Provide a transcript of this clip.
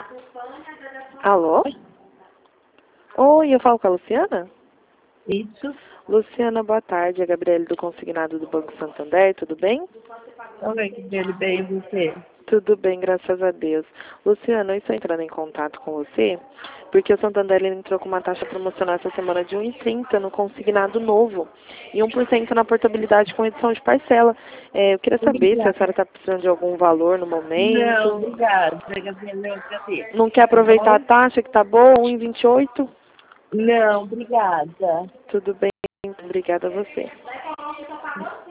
Alô? Oi, eu falo com a Luciana? Isso. Luciana, boa tarde. É a Gabriele do Consignado do Banco Santander, tudo bem? Oi, que dele bem você. Tudo bem, graças a Deus. Luciana, eu estou entrando em contato com você porque o Santander ele entrou com uma taxa promocional essa semana de 1,30 no consignado novo e 1% na portabilidade com redução de parcela. Eu queria saber se a senhora está precisando de algum valor no Não, momento. obrigada, Gabriela, eu agradeço. Não quer Tá aproveitar a bom? taxa que tá boa, 1,28? Não, obrigada. Tudo bem, obrigada a você.